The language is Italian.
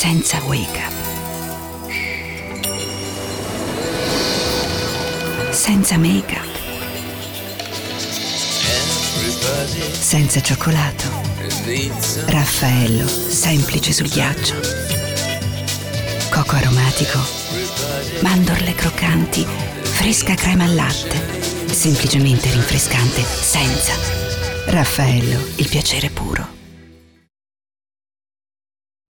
senza wake up, senza make up, senza cioccolato. Raffaello, semplice sul ghiaccio. Cocco aromatico, mandorle croccanti, fresca crema al latte, semplicemente rinfrescante, senza. Raffaello, il piacere puro.